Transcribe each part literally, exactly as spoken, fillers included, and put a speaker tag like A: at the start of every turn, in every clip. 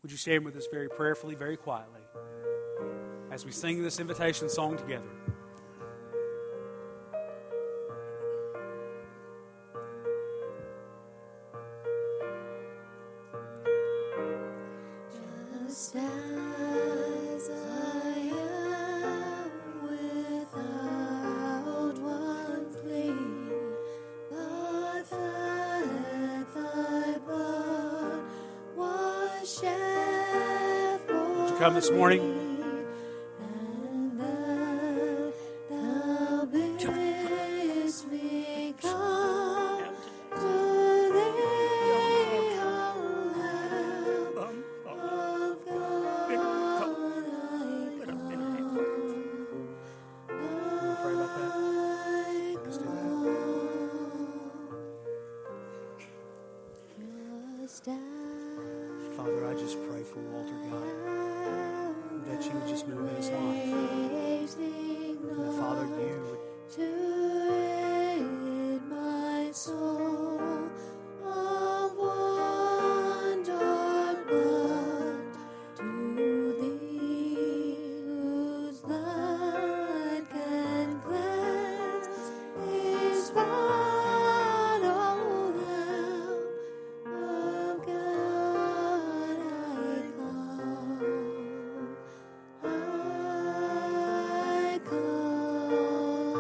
A: Would you stand with us very prayerfully, very quietly, as we sing this invitation song together?
B: Just as I am without one plea, but that thy blood was shed for me.
A: Would you come this morning?
B: And that thou bidst me come to thee, O Lamb of God, I come.
A: Pray about that. Let's do that.
B: Just as
A: Father, I just pray for Walter, God, that you would just move in his life. And that, Father, you would
B: to rid my soul of want or blood, to thee whose blood can cleanse his blood, O Lamb of God, I come, I come.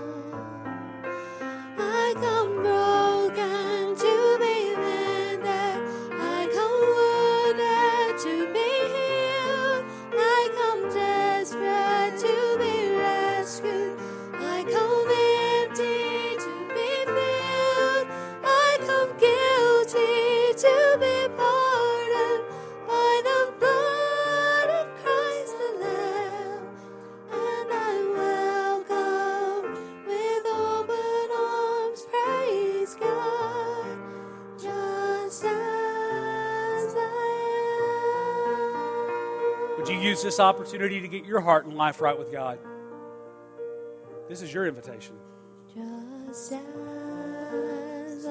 B: I come broken to be mended. I come wounded to be healed. I come desperate to be rescued. I come empty to be filled. I come guilty to be pardoned by the blood of Christ the Lamb. And I'm welcome with open arms, praise God, just as I am.
A: Would you use this opportunity to get your heart and life right with God? This is your invitation.
B: Just as I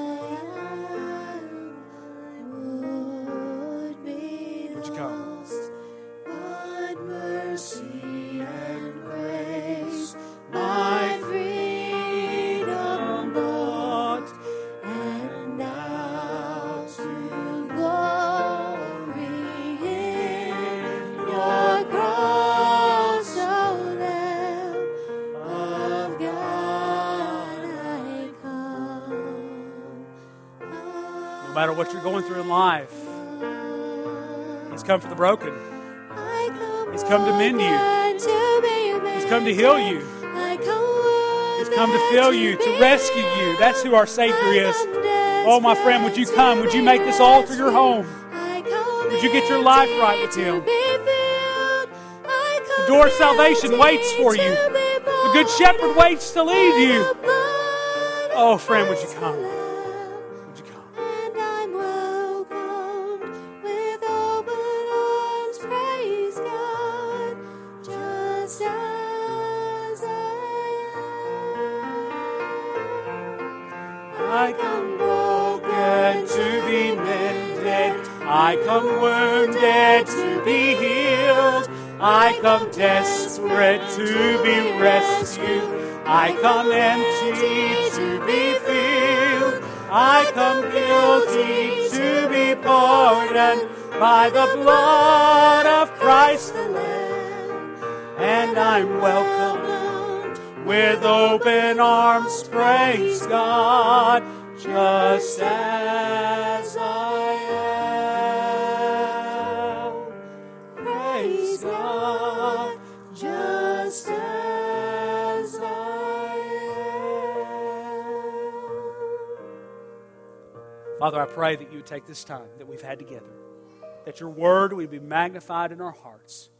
B: am, I would be
A: Would you come?
B: lost, but mercy and grace my freedom brought, and now to glory in your cross, O Lamb of God, I come.
A: No matter what you're going through in life, He's come for the broken. He's come to mend you. He's come to heal you. He's come to fill you, to rescue you. That's who our Savior is. Oh, my friend, would you come? Would you make this altar your home? Would you get your life right with Him? The door of salvation waits for you. The Good Shepherd waits to lead you. Oh, friend, would you come? Would you come?
B: And I'm welcomed with open arms, praise God, just as I am.
A: I come broken to be mended. I come wounded to be healed. I come desperate to be rescued. I come empty to be filled. I come guilty to be pardoned by the blood of Christ the Lamb. And I'm welcomed with open arms, praise God, just as I am. Praise God, just as I am. Father, I pray that you would take this time that we've had together, that your word would be magnified in our hearts,